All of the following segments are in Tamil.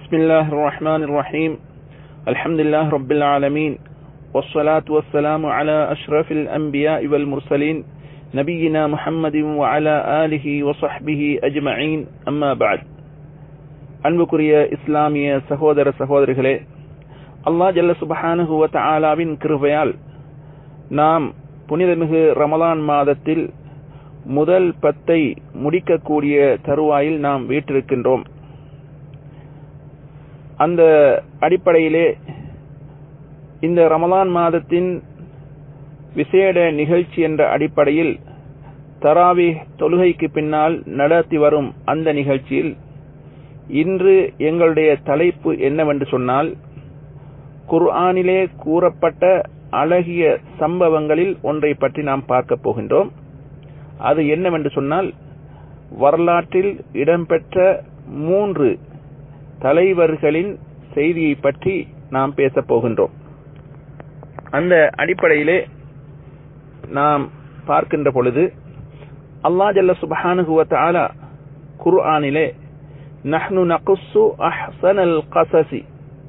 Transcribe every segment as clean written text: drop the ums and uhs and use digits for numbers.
بسم الله الرحمن الرحيم الحمد لله رب العالمين والصلاة والسلام على أشرف الأنبياء والمرسلين نبينا محمد وعلى آله وصحبه أجمعين أما بعد அன்புக்குரிய இஸ்லாமிய சகோதர சகோதரிகளே, அல்லாஹ் ஜல்ல சுப்ஹானஹு வ தஆலாவின் கிருபையால் நாம் புனிதமிகு ரமலான் மாதத்தில் முதல் 10 முடிக்கக்கூடிய தருவாயில் நாம் வீற்றிருக்கின்றோம். அந்த அடிப்படையிலே இந்த ரமலான் மாதத்தின் விசேட நிகழ்ச்சி என்ற அடிப்படையில் தராவீஹ் தொழுகைக்கு பின்னால் நடத்தி வரும் அந்த நிகழ்ச்சியில் இன்று எங்களுடைய தலைப்பு என்னவென்று சொன்னால், குர்ஆனிலே கூறப்பட்ட அழகிய சம்பவங்களில் ஒன்றை பற்றி நாம் பார்க்க போகின்றோம். அது என்னவென்று சொன்னால், வரலாற்றில் இடம்பெற்ற 3 தலைவர்களின் செய்தியை பற்றி நாம் பேசப் போகின்றோம். அந்த அடிப்படையிலே நாம் பார்க்கின்ற பொழுது அல்லாஹ் ஜல்ல சுப்ஹானஹு வ தஆலா குர்ஆனிலே நஹ்னு நகுஸ்ஸு அஹ்ஸனல் கஸஸி,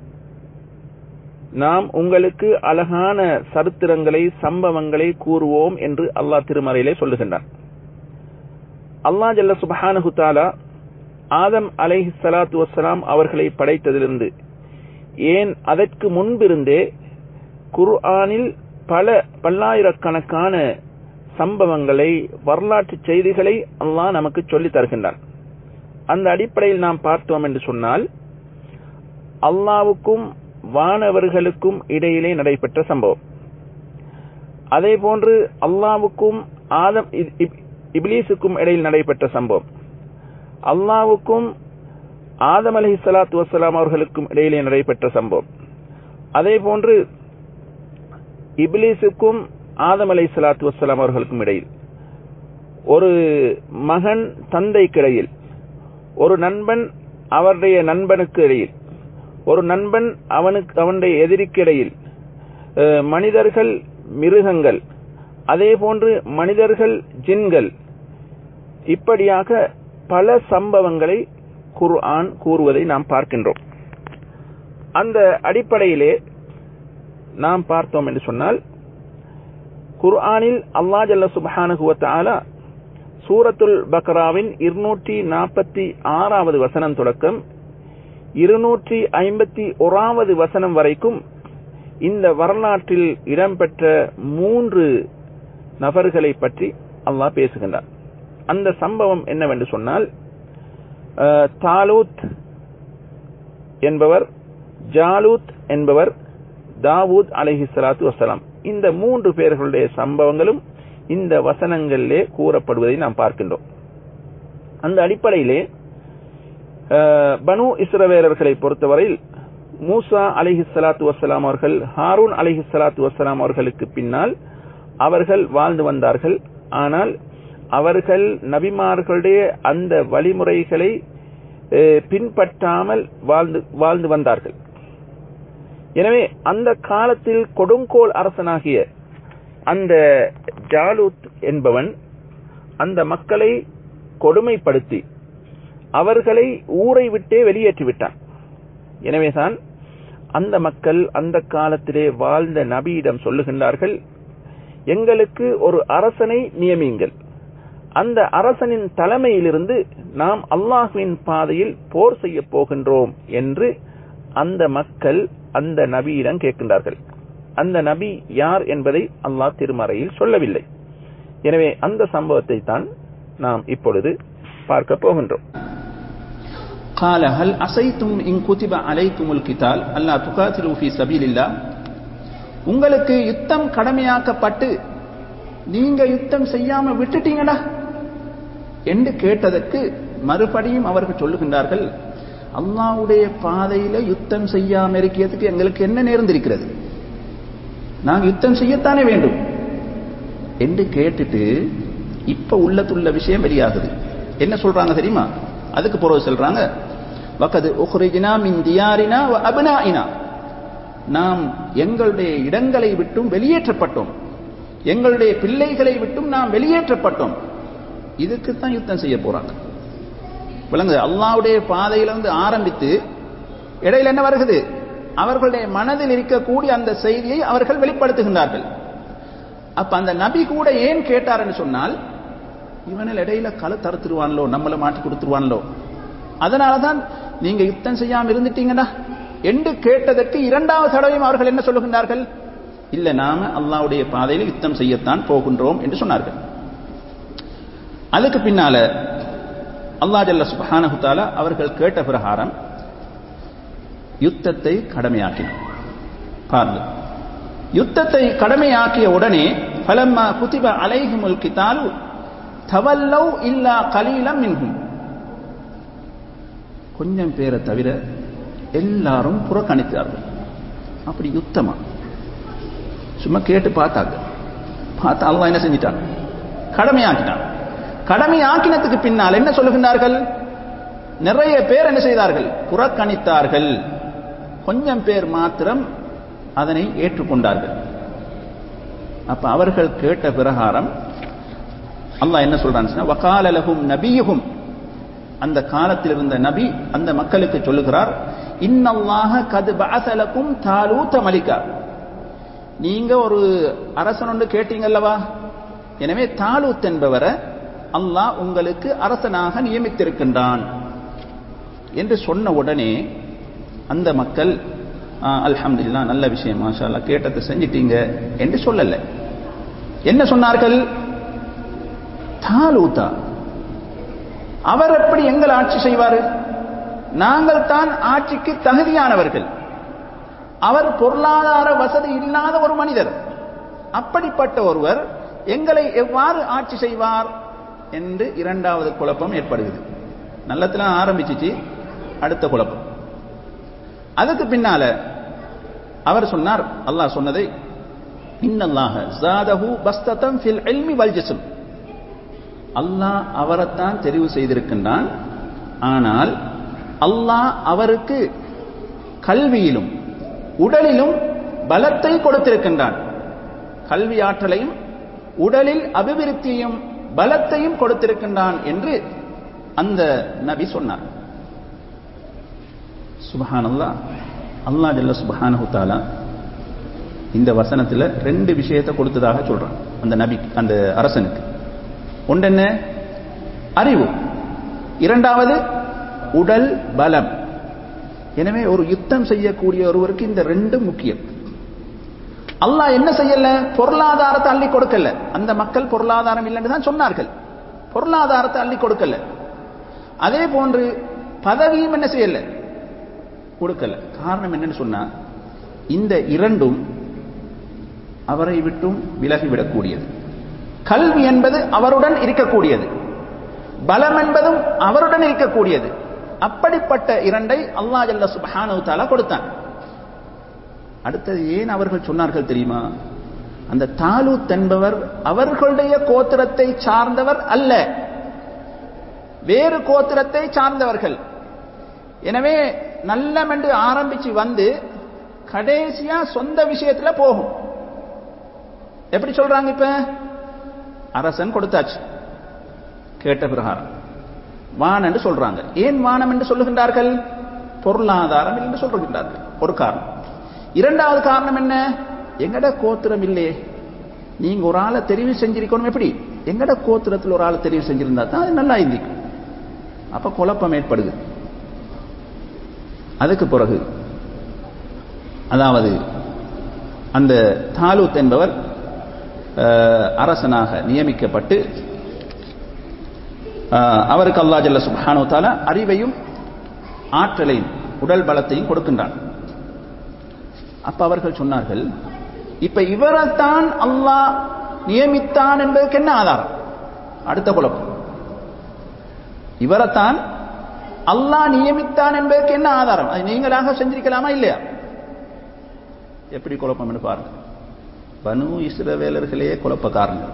நாம் உங்களுக்கு அழகான சரித்திரங்களை சம்பவங்களை கூறுவோம் என்று அல்லாஹ் திருமறையிலே சொல்லுகின்றான். அல்லாஹ் ஜல்ல சுப்ஹானஹு தஆலா ஆதம் அலைஹிஸ்ஸலாத்து வஸ்ஸலாம் அவர்களை படைத்ததிலிருந்து ஏன் அதற்கு முன்பிருந்தே குர்ஆனில் பல்லாயிரக்கணக்கான சம்பவங்களை வரலாற்று செய்திகளை அல்லாஹ் நமக்கு சொல்லித் தருகின்றான். அந்த அடிப்படையில் நாம் பார்த்தோம் என்று சொன்னால், அல்லாஹ்வுக்கும் வானவர்களுக்கும் இடையிலே நடைபெற்ற சம்பவம், அதே போன்று அல்லாஹ்வுக்கும் இப்லீஸுக்கும் இடையில் நடைபெற்ற சம்பவம், அல்லாஹ்வுக்கும் ஆதம் அலைஹிஸ்ஸலாத்து வஸ்ஸலாம் அவர்களுக்கும் இடையிலே நடைபெற்ற சம்பவம், அதே போன்று இப்லீஸுக்கும் ஆதம் அலைஹிஸ்ஸலாத்து வஸ்ஸலாம் அவர்களுக்கும் இடையில், ஒரு மகன் தந்தைக்கிடையில், ஒரு நண்பன் அவருடைய நண்பனுக்கு இடையில், ஒரு நண்பன் அவனுடைய எதிரிக்கு இடையில், மனிதர்கள் மிருகங்கள், அதே போன்று மனிதர்கள் ஜின்கள், இப்படியாக பல சம்பவங்களை குர்ஆன் கூறுவதை நாம் பார்க்கின்றோம். அந்த அடிப்படையிலே நாம் பார்த்தோம் என்று சொன்னால், குர்ஆனில் அல்லாஹ் ஜல்ல சுப்ஹானஹு வ தஆலா சூரத்துல் பக்ராவின் 246வது வசனம் தொடக்கம் 251வது வசனம் வரைக்கும் இந்த வரலாற்றில் இடம்பெற்ற 3 நபர்களை பற்றி அல்லாஹ் பேசுகின்றார். அந்த சம்பவம் என்னவென்று சொன்னால், தாலூத் என்பவர், ஜாலூத் என்பவர், தாவூத் அலைஹிஸ்ஸலாத்து வஸ்ஸலாம், இந்த 3 பேர்களுடைய சம்பவங்களும் இந்த வசனங்களிலே கூறப்படுவதை நாம் பார்க்கின்றோம். அந்த அடிப்படையிலே பனு இஸ்ரவேலர்களை பொறுத்தவரையில் மூசா அலைஹிஸ்ஸலாத்து வஸ்ஸலாம் அவர்கள் ஹாரூன் அலைஹிஸ்ஸலாத்து வஸ்ஸலாம் அவர்களுக்கு பின்னால் அவர்கள் வாழ்ந்து வந்தார்கள். ஆனால் அவர்கள் நபிமார்களுடைய அந்த வழிமுறைகளை பின்பற்றாமல் வாழ்ந்து வந்தார்கள். எனவே அந்த காலத்தில் கொடுங்கோல் அரசனாகிய அந்த ஜாலூத் என்பவன் அந்த மக்களை கொடுமைப்படுத்தி அவர்களை ஊரை விட்டே வெளியேற்றிவிட்டான். எனவேதான் அந்த மக்கள் அந்த காலத்திலே வாழ்ந்த நபியிடம் சொல்லுகின்றார்கள், எங்களுக்கு ஒரு அரசனை நியமியுங்கள், அந்த அரசனின் தலைமையிலிருந்து நாம் அல்லாஹ்வின் பாதையில் போர் செய்ய போகின்றோம் என்று அந்த மக்கள் அந்த நபியிடம் கேட்கின்றார்கள். அந்த நபி யார் என்பதை அல்லாஹ் திருமறையில் சொல்லவில்லை. எனவே அந்த சம்பவத்தை தான் நாம் இப்பொழுது பார்க்க போகின்றோம். قال هل عصيتم إن كتب عليكم القتال ألا تقاتلوا في سبيل الله, உங்களுக்கு யுத்தம் கடமையாக்கப்பட்டு நீங்க யுத்தம் செய்யாம விட்டுட்டீங்களா என்று கேட்டதற்கு மறுபடியும் அவர்கள் சொல்லுகின்றார்கள், அல்லாஹ்வுடைய பாதையில யுத்தம் செய்யாம இருக்கிறதுக்கு எங்களுக்கு என்ன நேர்ந்திருக்கிறது, நாங்க யுத்தம் செய்யத்தானே வேண்டும் என்று கேட்டுட்டு இப்ப உள்ளத்துள்ள விஷயம் வெளியாகுது. என்ன சொல்றாங்க தெரியுமா? அதுக்கு பிறகு சொல்றாங்க, வகது உக்ரிஜ்னா மின் தியாரினா வ அப்னாயினா, நாம் எங்களுடைய இடங்களை விட்டும் வெளியேற்றப்பட்டோம், எங்களுடைய பிள்ளைகளை விட்டும் நாம் வெளியேற்றப்பட்டோம். இதுக்கு தான் யுத்தம் செய்ய போறாங்க. விளங்குது? அல்லாஹ்வுடைய பாதையில ஆரம்பித்து இடையில் என்ன வருகிறது? அவர்களுடைய மனதில் இருக்கக்கூடிய அந்த செய்தியை அவர்கள் வெளிப்படுத்துகின்றார்கள். அப்ப அந்த நபி கூட ஏன் கேட்டார் என்று சொன்னால், இவனில் இடையில களை தருத்துருவான்லோ, நம்மளை மாட்டி கொடுத்துருவான்லோ, அதனாலதான் நீங்க யுத்தம் செய்யாம இருந்துட்டீங்கன்னா என்று கேட்டதற்கு இரண்டாவது தடவையும் அவர்கள் என்ன சொல்லுகின்றார்கள்? இல்ல, நாம அல்லாஹ்வுடைய பாதையில் யுத்தம் செய்யத்தான் போகின்றோம் என்று சொன்னார்கள். அதுக்கு பின்னால அல்லாஹ் ஜல்ல சுப்ஹானஹு தஆலா அவர்கள் கேட்ட பிரகாரம் யுத்தத்தை கடமையாக்கினார். பாருங்க, யுத்தத்தை கடமையாக்கிய உடனே ஃபலம்மா குதிப அலைஹிமுல் கிதாலு தவல்லௌ இல்லா கலீலம் மின்ஹும், கொஞ்சம் பேரை தவிர எல்லாரும் புறக்கணித்தார்கள். அப்படி யுத்தமா? சும்மா கேட்டு பார்த்தாங்க. பார்த்தா அல்லாஹ் என்ன செஞ்சிட்டான்? கடமையாக்கினான். கடமையாக்கினத்துக்கு பின்னால் என்ன சொல்லுகின்றார்கள்? நிறைய பேர் என்ன செய்தார்கள்? புறக்கணித்தார்கள். கொஞ்சம் பேர் மாத்திரம் அதனை ஏற்றுக்கொண்டார்கள். அப்ப அவர்கள் கேட்ட பிரகாரம் அல்லாஹ் என்ன சொல்றான்? வகால லஹும் நபியுஹும், அந்த காலத்தில் இருந்த நபி அந்த மக்களுக்கு சொல்லுகிறார், இன்னல்லாஹ கத் பஅஸ லகும் தாலூத மலிகா, நீங்க ஒரு அரசன் ஒன்று கேட்டீங்கல்லவா, எனவே தாலூத் என்பவரை அல்லாஹ் உங்களுக்கு அரசனாக நியமித்திருக்கின்றான் என்று சொன்ன உடனே அந்த மக்கள் அல்ஹம்துலில்லாஹ், நல்ல விஷயம், மாஷா அல்லாஹ், கேட்டதை செஞ்சிட்டீங்க என்று சொல்லல. என்ன சொன்னார்கள்? தாலூதா, அவர் எப்படி எங்கள் ஆட்சி செய்வாரு? நாங்கள் தான் ஆட்சிக்கு தகுதியானவர்கள். அவர் பொருளாதார வசதி இல்லாத ஒரு மனிதர். அப்படிப்பட்ட ஒருவர் எங்களை எவ்வாறு ஆட்சி செய்வார் என்று இரண்டாவது குழப்பம் ஏற்படுகிறது. நல்லத்துல ஆரம்பிச்சிச்சு, அடுத்த குழப்பம். அதுக்கு பின்னால அவர் சொன்னார், அல்லாஹ் சொன்னதை, இன்னல்லாஹ ஸாதஹு பஸ்ததன் ஃபில் இல்மி வல் ஜிஸ்ம், அல்லாஹ் அவரைத்தான் தெரிவு செய்திருக்கின்றான். ஆனால் அல்லாஹ் அவருக்கு கல்வியிலும் உடலிலும் பலத்தை கொடுத்திருக்கின்றான். கல்வி ஆற்றலையும் உடலில் அபிவிருத்தியையும் பலத்தையும் கொடுத்திருக்கின்றான் என்று அந்த நபி சொன்னார். சுப்ஹானல்லாஹ். அல்லாஹ் ஜல்ல சுப்ஹானஹு தஆலா இந்த வசனத்தில் ரெண்டு விஷயத்தை கொடுத்ததாக சொல்றான் அந்த நபி, அந்த அரசனுக்கு. ஒன்று என்ன? அறிவு. இரண்டாவது உடல் பலம். எனவே ஒரு யுத்தம் செய்யக்கூடிய ஒருவருக்கு இந்த ரெண்டும் முக்கியம். அல்லாஹ் என்ன செய்யல? பொருளாதாரத்தை அள்ளி கொடுக்கல. அந்த மக்கள் பொருளாதாரம் இல்லைன்னு தான் சொன்னார்கள். பொருளாதாரத்தை அள்ளி கொடுக்கல. அதே போன்று பதவியும் என்ன செய்யல? கொடுக்கல. காரணம் என்னன்னு சொன்னா, இந்த இரண்டும் அவரை விட்டும் விலகிவிடக்கூடியது. கல்வி என்பது அவருடன் இருக்கக்கூடியது, பலம் என்பதும் அவருடன் இருக்கக்கூடியது. அப்படிப்பட்ட இரண்டை அல்லாஹ் ஜல்ல சுப்ஹானஹு தஆலா கொடுத்தான். அடுத்தது ஏன் அவர்கள் சொன்னார்கள் தெரியுமா? அந்த தாலூத் என்பவர் அவர்களுடைய கோத்திரத்தை சார்ந்தவர் அல்ல, வேறு கோத்திரத்தை சார்ந்தவர்கள். எனவே நல்லம் என்று ஆரம்பிச்சு வந்து கடைசியா சொந்த விஷயத்துல போகும். எப்படி சொல்றாங்க? இப்ப அரசன் கொடுத்தாச்சு, கேட்ட பிரகாரம் வான் என்று சொல்றாங்க. ஏன் வானம் என்று சொல்லுகின்றார்கள்? பொருளாதாரம் என்று சொல்லுகின்றார்கள், ஒரு காரணம். இரண்டாவது காரணம் என்ன? எங்கட கோத்திரம் இல்லையே, நீங்க ஒரு ஆளை தெரிவு செஞ்சிருக்கணும். எப்படி? எங்கட கோத்திரத்தில் ஒரு ஆளை தெரிவு செஞ்சிருந்தா தான் அது நல்லா இருந்திருக்கும். அப்ப குழப்பம் ஏற்படுது. அதுக்கு பிறகு அதாவது அந்த தாலூத் என்பவர் அரசனாக நியமிக்கப்பட்டு அவருக்கு அல்லாஹ் ஜல்ல சுப்ஹானஹு தஆலா அறிவையும் ஆற்றலையும் உடல் பலத்தையும் கொடுக்கின்றான். அப்ப அவர்கள் சொன்னார்கள், இப்ப இவரைத்தான் அல்லாஹ் நியமித்தான் என்பதற்கு என்ன ஆதாரம்? அடுத்த குழப்பம். இவரைத்தான் அல்லாஹ் நியமித்தான் என்பதற்கு என்ன ஆதாரம்? அது நீங்களாக செஞ்சிருக்கலாமா இல்லையா? எப்படி குழப்பம் என்று பாருங்க. பனு இஸ்ரவேலர்களே குழப்பக்காரங்க.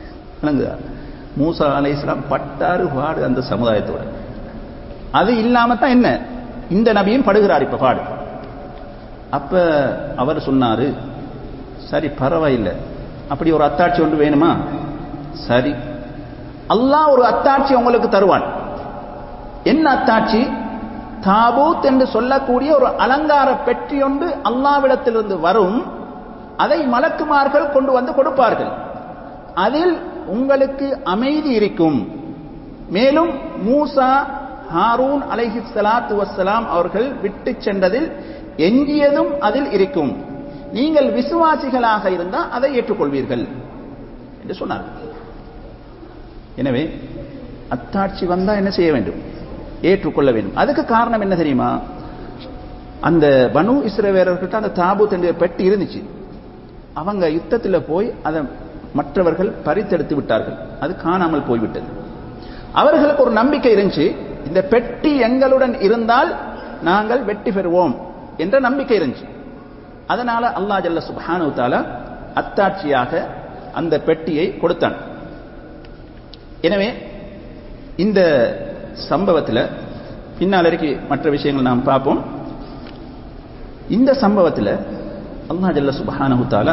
மூசா அலைஹிஸ்ஸலாம் பட்டாறு பாடு அந்த சமுதாயத்தோட. அது இல்லாம தான் என்ன இந்த நபியும் படுகிறார் இப்ப பாடு. அப்ப அவர் சொன்னாரு, சரி பரவாயில்லை, அப்படி ஒரு அத்தாட்சி ஒன்று வேணுமா? சரி, அல்லாஹ் ஒரு அத்தாட்சி உங்களுக்கு தருவான். என்ன அத்தாட்சி? தாபூத் என்று சொல்லக்கூடிய ஒரு அலங்கார பெட்டி ஒன்று அல்லாஹ்விடத்திலிருந்து வரும். அதை மலக்குமார்கள் கொண்டு வந்து கொடுப்பார்கள். அதில் உங்களுக்கு அமைதி இருக்கும். மேலும் மூசா ஹாரூன் அலைஹிஸ்ஸலாத்து வஸ்ஸலாம் அவர்கள் விட்டு சென்றதில் எஞ்சியதும் அதில் இருக்கும். நீங்கள் விசுவாசிகளாக இருந்தால் அதை ஏற்றுக்கொள்வீர்கள் என்று சொன்னார். எனவே அத்தாட்சி வந்தா என்ன செய்ய வேண்டும்? ஏற்றுக்கொள்ள வேண்டும். அதுக்கு காரணம் என்ன தெரியுமா? அந்த பனு இஸ்ரவேலர்கிட்ட அந்த தாபூத் என்ற பெட்டி இருந்துச்சு. அவங்க யுத்தத்தில் போய் அதை மற்றவர்கள் பறித்தெடுத்து விட்டார்கள். அது காணாமல் போய்விட்டது. அவர்களுக்கு ஒரு நம்பிக்கை இருந்துச்சு, இந்த பெட்டி எங்களுடன் இருந்தால் நாங்கள் வெற்றி பெறுவோம் என்ற நம்பிக்கை இருந்துச்சு. அதனால அல்லாஹ் ஜல்ல சுப்ஹானஹு தஆலா அத்தாட்சியாக அந்த பெட்டியை கொடுத்தான். எனவே இந்த சம்பவத்தில் பின்னால் இருக்கு மற்ற விஷயங்கள் நாம் பார்ப்போம். இந்த சம்பவத்தில் அல்லாஹ் ஜல்ல சுப்ஹானஹு தஆலா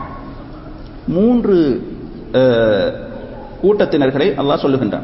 3 கூட்டத்தினர்களை அல்லாஹ் சொல்லுகின்றான்.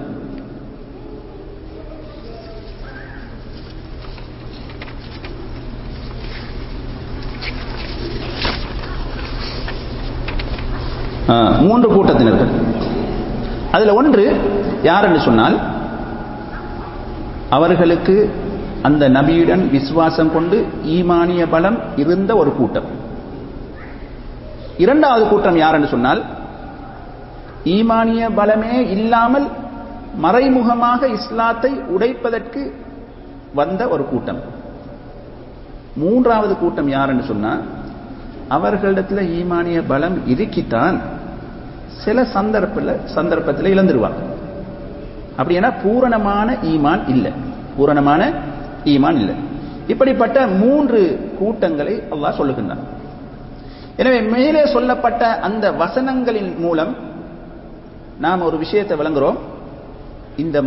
மூன்று கூட்டத்தினர்கள். அதுல ஒன்று யார் என்று சொன்னால், அவர்களுக்கு அந்த நபியுடன் விசுவாசம் கொண்டு ஈமானிய பலம் இருந்த ஒரு கூட்டம். இரண்டாவது கூட்டம் யார் என்று சொன்னால், ஈமானிய பலமே இல்லாமல் மறைமுகமாக இஸ்லாத்தை உடைப்பதற்கு வந்த ஒரு கூட்டம். மூன்றாவது கூட்டம் யார் என்று சொன்னால், அவர்களிடத்தில் ஈமானிய பலம் இருக்கித்தான் சில சந்தர்ப்பத்தில் இழந்துருவாங்க. அப்படின்னா பூரணமான ஈமான் இல்லை, பூரணமான ஈமான் இல்லை. இப்படிப்பட்ட 3 கூட்டங்களை அல்லாஹ் சொல்லுகின்றான். எனவே மேலே சொல்லப்பட்ட அந்த வசனங்களின் மூலம் நாம் ஒரு விஷயத்தை விளங்குறோம். இந்த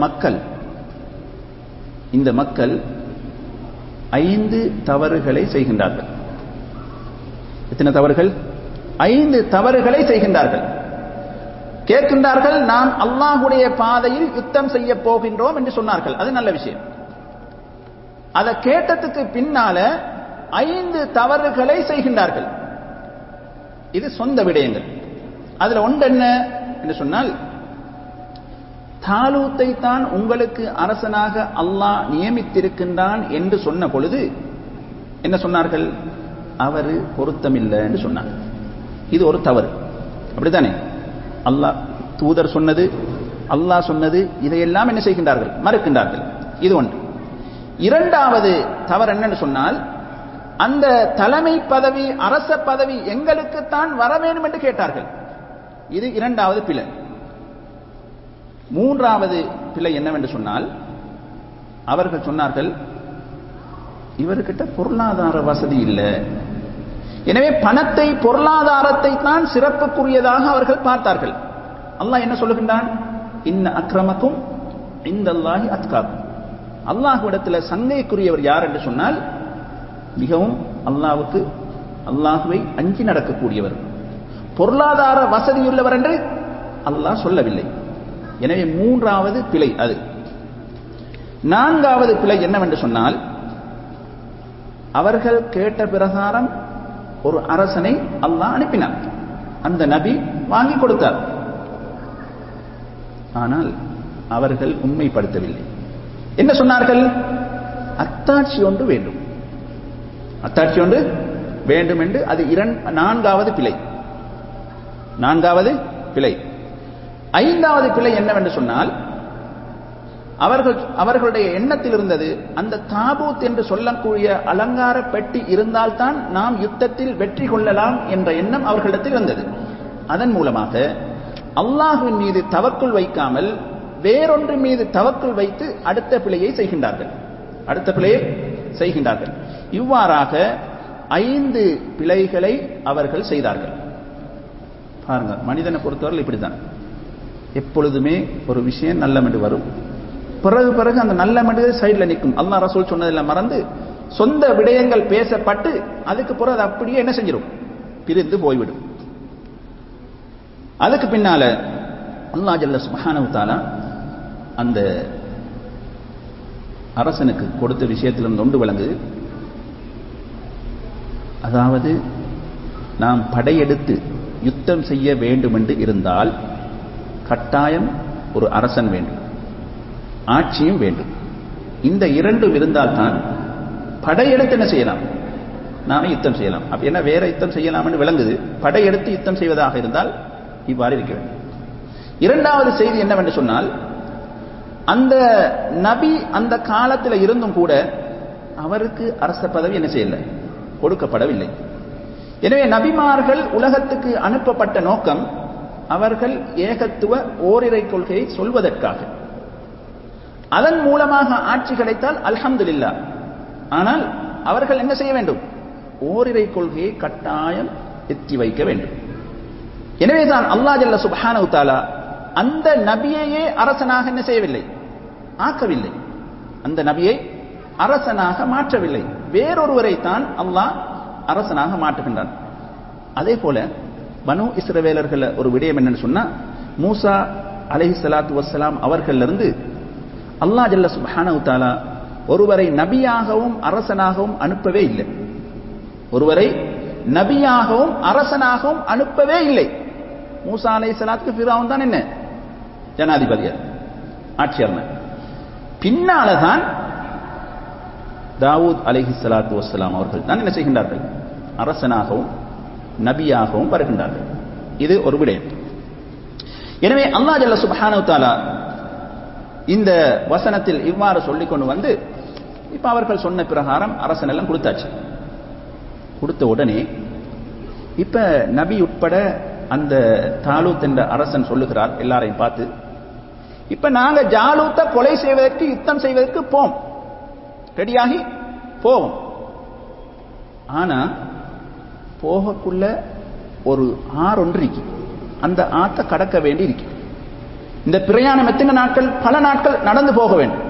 மக்கள் 5 தவறுகளை செய்கின்றார்கள். எத்தனை தவறுகள்? 5 தவறுகளை செய்கின்றார்கள். கேட்கின்றார்கள், நாம் அல்லாஹ்வுடைய பாதையில் யுத்தம் செய்ய போகின்றோம் என்று சொன்னார்கள். அது நல்ல விஷயம். அதை கேட்டதுக்கு பின்னால 5 தவறுகளை செய்கின்றார்கள். இது சொந்த விடயங்கள். அதுல ஒன்று என்ன என்று சொன்னால், தாலூத்தை தான் உங்களுக்கு அரசனாக அல்லாஹ் நியமித்திருக்கின்றான் என்று சொன்ன பொழுது என்ன சொன்னார்கள்? அவரு பொருத்தமில்லை என்று சொன்னார். இது ஒரு தவறு. அப்படித்தானே? அல்லாஹ் தூதர் சொன்னது, அல்லாஹ் சொன்னது, இதையெல்லாம் என்ன செய்கின்றார்கள்? மறுக்கின்றார்கள். இது ஒன்று. இரண்டாவது தவறு என்னன்னு சொன்னால், அந்த தலைமை பதவி, அரச பதவி எங்களுக்குத்தான் வர வேண்டும் என்று கேட்டார்கள். இது இரண்டாவது பிழை. மூன்றாவது பிழை என்னவென்று சொன்னால், அவர்கள் சொன்னார்கள், இவர்கிட்ட பொருளாதார வசதி இல்லை, எனவே பணத்தை, பொருளாதாரத்தை தான் சிறப்புக்குரியதாக அவர்கள் பார்த்தார்கள். அல்லாஹ் என்ன சொல்லுகின்றான்? இன்ன அக்ரமக்கும் இந்தல்லாஹி அத்காக்கும். அல்லாஹ்விடத்தில் சங்கைக்குரியவர் யார் என்று சொன்னால், மிகவும் அல்லாஹ்வை அஞ்சி நடக்கக்கூடியவர். பொருளாதார வசதியுள்ளவர் என்று அல்லாஹ் சொல்லவில்லை. எனவே மூன்றாவது பிழை அது. நான்காவது பிழை என்னவென்று சொன்னால், அவர்கள் கேட்ட பிரகாரம் ஒரு அரசனை அல்லாஹ் அனுப்பினார். அந்த நபி வாங்கி கொடுத்தார். ஆனால் அவர்கள் உண்மைப்படுத்தவில்லை. என்ன சொன்னார்கள்? அத்தாட்சி ஒன்று வேண்டும், அத்தாட்சி ஒன்று வேண்டும் என்று. அது நான்காவது பிழை. ஐந்தாவது பிழை என்னவென்று சொன்னால், அவர்களுடைய எண்ணத்தில் இருந்தது, அந்த தாபூத் என்று சொல்லக்கூடிய அலங்கார பெட்டி இருந்தால்தான் நாம் யுத்தத்தில் வெற்றி கொள்ளலாம் என்ற எண்ணம் அவர்களிடத்தில் இருந்தது. அதன் மூலமாக அல்லாஹ்வின் மீது தவக்குல் வைக்காமல் வேறொன்று மீது தவக்குல் வைத்து அடுத்த பிழையை செய்கின்றார்கள். இவ்வாறாக 5 பிழைகளை அவர்கள் செய்தார்கள். பாருங்க, மனிதனை பொறுத்தவரை இப்படித்தான். எப்பொழுதுமே ஒரு விஷயம் நல்ல மென்று வரும், பிறகு அந்த நல்ல மென்று சைடில் நிற்கும். அல்லாஹ் ரசூல் சொன்னதில் மறந்து சொந்த விடயங்கள் பேசப்பட்டு அதுக்கு பிறகு அது அப்படியே என்ன செஞ்சிடும்? பிரிந்து போய்விடும். அதுக்கு பின்னால அல்லாஹ் ஜல்ல சுப்ஹானஹு தஆலா அந்த அரசனுக்கு கொடுத்த விஷயத்திலிருந்து ஒன்று விளங்குது. அதாவது நாம் படையெடுத்து யுத்தம் செய்ய வேண்டும் என்று இருந்தால் கட்டாயம் ஒரு அரசன் வேண்டும், ஆட்சியும் வேண்டும். இந்த இரண்டும் இருந்தால்தான் படையெடுத்து என்ன செய்யலாம், நாம யுத்தம் செய்யலாம். அப்ப என்ன வேற யுத்தம் செய்யலாம் என்று விளங்குது. படையெடுத்து யுத்தம் செய்வதாக இருந்தால் இவ்வாறு இருக்க வேண்டும். இரண்டாவது செய்தி என்னவென்று சொன்னால், அந்த நபி அந்த காலத்தில் இருந்தும் கூட அவருக்கு அரச பதவி என்ன செய்யல, கொடுக்கப்படவில்லை. எனவே நபிமார்கள் உலகத்துக்கு அனுப்பப்பட்ட நோக்கம் அவர்கள் ஏகத்துவ ஓரிரை கொள்கையை சொல்வதற்காக. அதன் மூலமாக ஆட்சி கிடைத்தால் அல்ஹம்துலில்லாஹ். ஆனால் அவர்கள் என்ன செய்ய வேண்டும், ஓரிரை கொள்கையை கட்டாயம் எத்தி வைக்க வேண்டும். எனவேதான் அல்லாஹ் ஜல்ல சுப்ஹானஹு வ தஆலா அந்த நபியையே அரசனாக என்ன செய்யவில்லை, ஆக்கவில்லை. அந்த நபியை அரசனாக மாற்றவில்லை, வேறொருவரை தான் அல்லாஹ் அரசனாக மாற்றுகின்றான். அதே போல பனு இஸ்ரவேலர்கள் ஒரு விடயம் என்னன்னு சொன்னா, மூசா அலைஹிஸ்ஸலாத்து வஸ்ஸலாம் அவர்களிலிருந்து அல்லாஹ் ஜல்ல சுப்ஹானஹு வ தஆலா ஒருவரை நபியாகவும் அரசனாகவும் அனுப்பவே இல்லை. ஒருவரை நபியாகவும் அரசனாகவும் அனுப்பவே இல்லை. மூசா அலைஹிஸ்ஸலாத்துக்கு ஃபிரௌன் தான் என்ன ஜனாதிபதியார், ஆட்சியர். பின்னால்தான் தாவூத் அலைஹிஸ்ஸலாத்து வஸ்ஸலாம் அவர்கள் தான் என்ன செய்கின்றார்கள், அரசனாகவும் நபியாகவும் வருகின்றார்கள். இது ஒரு விடயம். எனவே அல்லாஹ் ஜல்ல சுப்ஹானஹு வ தஆலா இந்த வசனத்தில் இவ்வாறு சொல்லிக் கொண்டு வந்து, இப்ப அவர்கள் சொன்ன பிரகாரம் அரசன் எல்லாம் கொடுத்தாச்சு. கொடுத்த உடனே இப்ப நபி உட்பட அந்த தாலூத் என்ற அரசன் சொல்லுகிறார் எல்லாரையும் பார்த்து, இப்ப நாங்க ஜாலூத்தை கொலை செய்வதற்கு யுத்தம் செய்வதற்கு போம், ரெடியாகி போவோம். ஆனா போகக்குள்ள ஒரு ஆறு ஒன்று இருக்கு, அந்த ஆத்தை கடக்க வேண்டி இருக்கு. இந்த பிரயாணம் எத்தனை நாட்கள், பல நாட்கள் நடந்து போக வேண்டும்.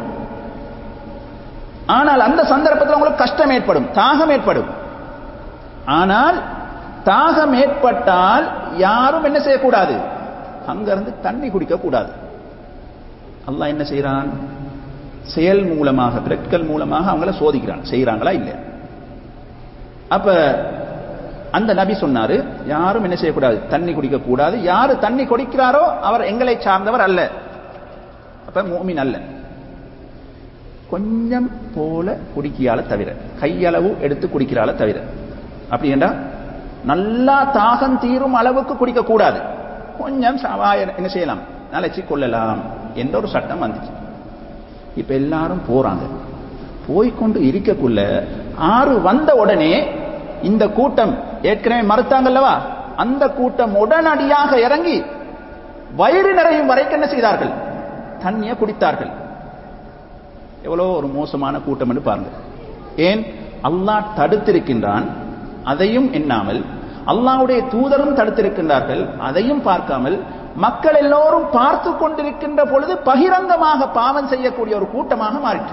ஆனால் அந்த சந்தர்ப்பத்தில் உங்களுக்கு கஷ்டம் ஏற்படும், தாகம் ஏற்படும். ஆனால் தாகம் ஏற்பட்டால் யாரும் என்ன செய்யக்கூடாது, அங்கிருந்து தண்ணி குடிக்க கூடாது. அல்லாஹ் என்ன செய்யறான், செயல் மூலமாக, பிறக்கல் மூலமாக அவங்கள சோதிக்கிறான், செய்யறாங்களா இல்ல. அப்ப அந்த நபி சொன்னாரு, யாரும் என்ன செய்யக்கூடாது, தண்ணி குடிக்க கூடாது. யாரு தண்ணி குடிக்கிறாரோ அவர் எங்களை சார்ந்தவர் அல்ல, அப்ப முஃமின் அல்ல. கொஞ்சம் போல குடிக்கியால தவிர, கையளவு எடுத்து குடிக்கிறால தவிர. அப்படி என்றா நல்லா தாகம் தீரும் அளவுக்கு குடிக்க கூடாது, கொஞ்சம் என்ன செய்யலாம், நிலைச்சு கொள்ளலாம் என்ற ஒரு சட்டம் வந்துச்சு. இப்ப எல்லாரும் போறாங்க. போய்கொண்டு இருக்கக்குள்ள ஆறு வந்த உடனே இந்த கூட்டம் ஏற்கனவே மறுத்தாங்கல்லவா, அந்த கூட்டம் உடனடியாக இறங்கி வயிறு நிறையும் வரைக்கும் என்ன செய்தார்கள், தண்ணியை குடித்தார்கள். எவ்வளவு ஒரு மோசமான கூட்டம் என்று பாருங்க. ஏன் அல்லாஹ் தடுத்திருக்கின்றான், அதையும் எண்ணாமல், அல்லாஹ்வுடைய தூதரும் தடுத்திருக்கின்றார்கள், அதையும் பார்க்காமல், மக்கள் எல்லோரும் பார்த்து கொண்டிருக்கின்ற பொழுது பகிரங்கமாக பாவம் செய்யக்கூடிய ஒரு கூட்டமாக மாறிற்று.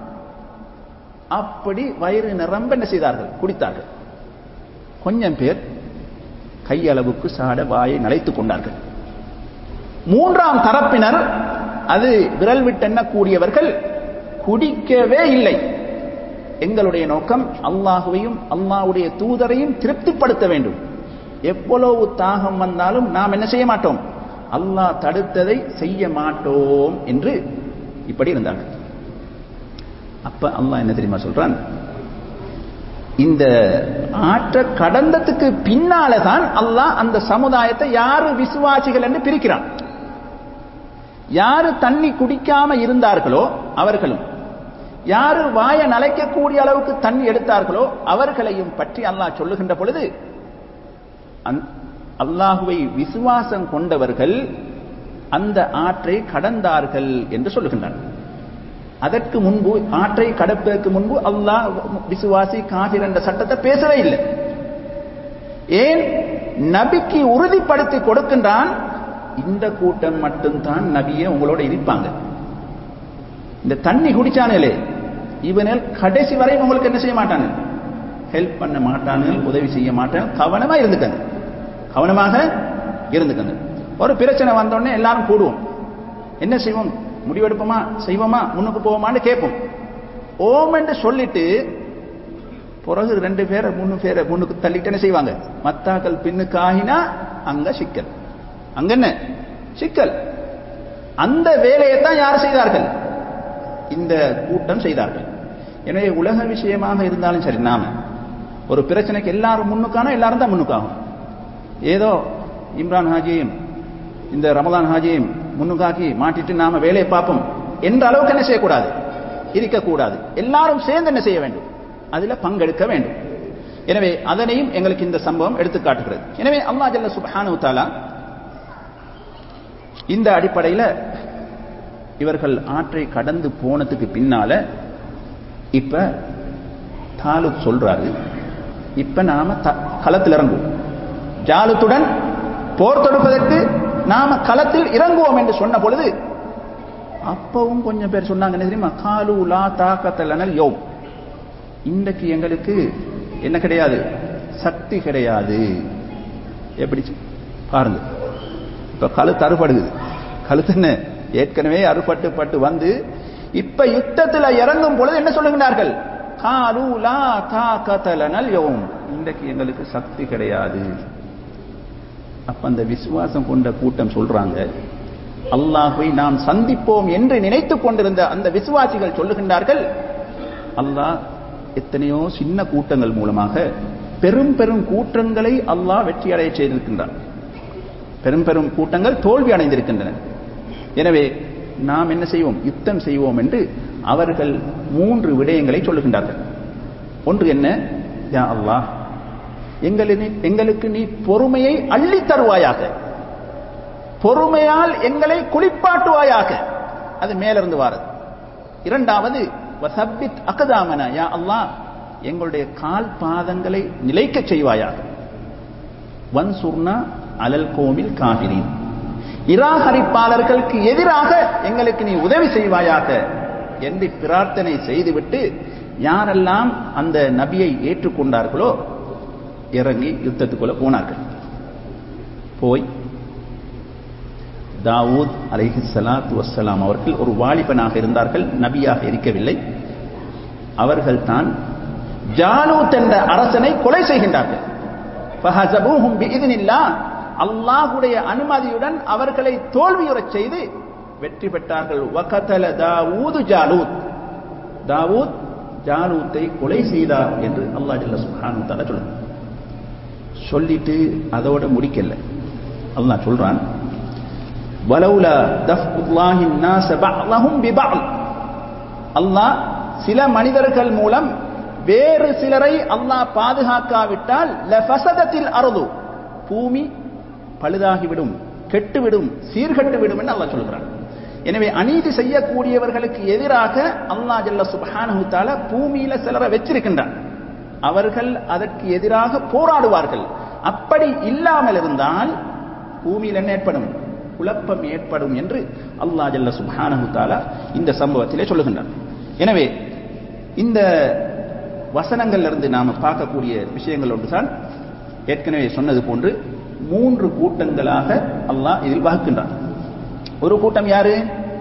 அப்படி வயிறு நிரம்ப என்ன செய்தார்கள், குடித்தார்கள். கொஞ்சம் பேர் கையளவுக்கு சாட வாயை நலைத்துக் கொண்டார்கள். மூன்றாம் தரப்பினர், அது விரல் விட்டெண்ணக்கூடியவர்கள், குடிக்கவே இல்லை. எங்களுடைய நோக்கம் அல்லாஹுவையும் அல்லாஹ்வுடைய தூதரையும் திருப்திப்படுத்த வேண்டும். எவ்வளவு தாகம் வந்தாலும் நாம் என்ன செய்ய மாட்டோம், அல்லாஹ் தடுத்ததை செய்ய மாட்டோம் என்று இப்படி இருந்தாங்க. அப்ப அல்லாஹ் என்ன தெரியுமா சொல்றான், இந்த ஆற்ற கடந்ததுக்கு பின்னால்தான் அல்லாஹ் அந்த சமுதாயத்தை யாரு விசுவாசிகள் என்று பிரிக்கிறான். யாரு தண்ணி குடிக்காம இருந்தார்களோ அவர்களும், யாரு வாய நலைக்கக்கூடிய அளவுக்கு தண்ணி எடுத்தார்களோ அவர்களையும் பற்றி அல்லாஹ் சொல்லுகின்ற பொழுது, அல்லாஹுவை விசுவாசம் கொண்டவர்கள் அந்த ஆற்றை கடந்தார்கள் என்று சொல்லுகின்றார். அதற்கு முன்பு, ஆற்றை கடப்பதற்கு முன்பு அல்லாஹ் விசுவாசி காஃபிர் என்ற சட்டத்தை பேசவே இல்லை. ஏன், நபிக்கு உறுதிப்படுத்தி கொடுக்கின்றான், இந்த கூட்டம் மட்டும்தான் நபியை உங்களோட இருப்பாங்க. இந்த தண்ணி குடிச்சானே இவனால் கடைசி வரை உங்களுக்கு என்ன செய்ய மாட்டாங்க, ஹெல்ப் பண்ண மாட்டாங்க, உதவி செய்ய மாட்டாங்க. கவனமா இருந்துக்கங்க, கவனமாக இருந்துக்கங்க. ஒரு பிரச்சனை வந்தோடனே எல்லாரும் கூடுவோம், என்ன செய்வோம், முடிவெடுப்போமா, செய்வோமா, முன்னுக்கு போவோமான்னு கேட்போம். ஓம் என்று சொல்லிட்டு பிறகு 2 பேரை 3 பேரை முன்னுக்கு தள்ளிட்டு என்ன செய்வாங்க, மத்தாக்கள் பின்னுக்கு ஆகினா அங்க சிக்கல். அங்க என்ன சிக்கல்? அந்த வேலையை தான் யார் செய்தார்கள்? இந்த கூட்டம் செய்தார்கள். எனவே உலக விஷயமாக இருந்தாலும் சரி, நாம ஒரு பிரச்சனைக்கு எல்லாரும் முன்னுக்கான எல்லாரும் தான் முன்னுக்காகும். ஏதோ இம்ரான் ஹாஜியும் இந்த ரமலான் ஹாஜியும் முன்னுக்காக்கி மாட்டிட்டு நாம வேலையை பார்ப்போம் என்ற அளவுக்கு என்ன செய்யக்கூடாது, இருக்கக்கூடாது. எல்லாரும் சேர்ந்து என்ன செய்ய வேண்டும், அதுல பங்கெடுக்க வேண்டும். எனவே அதனையும் எங்களுக்கு இந்த சம்பவம் எடுத்து காட்டுகிறது. எனவே அல்லாஹ் ஜல்ல சுப்ஹானஹு வ தஆலா இந்த அடிப்படையில் இவர்கள் ஆற்றை கடந்து போனதுக்கு பின்னால இப்ப தாலுத் சொல்றாரு, இப்ப நாம களத்தில் இறங்குவோம், ஜாலுத்துடன் போர் தொடுப்பதற்கு நாம களத்தில் இறங்குவோம் என்று சொன்ன பொழுது அப்பவும் கொஞ்சம் பேர் சொன்னாங்க, என்ன தெரியுமா, காலு லா தாக்கத லனல் யௌம், இன்றைக்கு எங்களுக்கு என்ன கிடையாது, சக்தி கிடையாது. எப்படி பாருங்க, இப்ப கழுத்து அறுபடுகிறது, கழுத்து என்ன ஏற்கனவே அறுபட்டு வந்து இப்ப யுத்தத்தில் இறங்கும் பொழுது என்ன சொல்லுகிறார்கள், காலு லா தாக்கத லனல் யௌம், இன்றைக்கு எங்களுக்கு சக்தி கிடையாது. அப்ப அந்த விசுவாசம் கொண்ட கூட்டம் சொல்றாங்க, அல்லாஹ்வை நாம் சந்திப்போம் என்று நினைத்துக் கொண்டிருந்த அந்த விசுவாசிகள் சொல்லுகின்றார்கள், அல்லாஹ் எத்தனையோ சின்ன கூட்டங்கள் மூலமாக பெரும் பெரும் கூட்டங்களை அல்லாஹ் வெற்றி அடைய செய்திருக்கின்றார். பெரும் பெரும் கூட்டங்கள் தோல்வி அடைந்திருக்கின்றன. எனவே நாம் என்ன செய்வோம், யுத்தம் செய்வோம் என்று அவர்கள் 3 விடயங்களை சொல்லுகின்றார்கள். ஒன்று என்ன, யா அல்லாஹ் எங்களுக்கு நீ பொறுமையை அள்ளி தருவாயாக, பொறுமையால் எங்களை குளிப்பாட்டுவாயாக, அது மேலிருந்து வாரது. இரண்டாவது வசப்பித் அகதாமனா, யா அல்லாஹ் எங்களுடைய கால் பாதங்களை நிலைக்க செய்வாயாக, வன்சுர்னா அலல் கோமில் காஃபிரீன், நிராகரிப்பாளர்களுக்கு எதிராக எங்களுக்கு நீ உதவி செய்வாயாக என்று பிரார்த்தனை செய்துவிட்டு யாரெல்லாம் அந்த நபியை ஏற்றுக்கொண்டார்களோ இறங்கி யுத்தத்துக்குள்ள போனார்கள். போய் தாவூத் அலைஹிஸ்ஸலாத்து வஸ்ஸலாம் அவர்கள் ஒரு வாலிபனாக இருந்தார்கள், நபியாக இருக்கவில்லை. அவர்கள் தான் ஜாலூத் என்ற அரசனை கொலை செய்கின்றார்கள். ஃபஹஸபூஹும் பிஇذنில்லாஹ், அல்லாஹ்வுடைய அனுமதியுடன் அவர்களை தோல்வியுறச் செய்து வெற்றி பெற்றார்கள். வகதல தாவூது ஜாலூத், தாவூத் ஜாலூத்தை கொலை செய்தார் என்று அல்லாஹ் ஜல்ல சுப்ஹானஹு வ தஆலா சொல்றார். சொல்லிட்டு அதோட முடிக்கல, அல்லாஹ் சொல்றான், வலௌலா தஃபுல்லாஹின் நாஸ பஅலஹும் பிபஅல், அல்லாஹ் சில மனிதர்கள் மூலம் வேறு சிலரை அல்லாஹ் பாதுகாக்காவிட்டால் லஃபஸதத்தில் அர்து, பூமி பழுதாகிவிடும், கெட்டுவிடும், சீர்கெட்டுவிடும் என்று அல்லாஹ் சொல்கிறான். எனவே அநீதி செய்யக்கூடியவர்களுக்கு எதிராக அல்லாஹ் ஜல்ல சுப்ஹானஹு வ தஆலா பூமியில சிலரை வச்சிருக்கின்றான். அவர்கள் அதற்கு எதிராக போராடுவார்கள். அப்படி இல்லாமல் இருந்தால் பூமியில் என்ன ஏற்படும், குழப்பம் ஏற்படும் என்று அல்லாஹ் ஜல்ல சுப்ஹானஹு வ தஆலா இந்த சம்பவத்திலே சொல்லுகின்றான். எனவே இந்த வசனங்களிலிருந்து நாம் பார்க்கக்கூடிய விஷயங்கள் ஒன்றுதான், ஏற்கனவே சொன்னது போன்று 3 கூட்டங்களாக அல்லாஹ் இதில் வகுக்கின்றான். ஒரு கூட்டம் யாரு,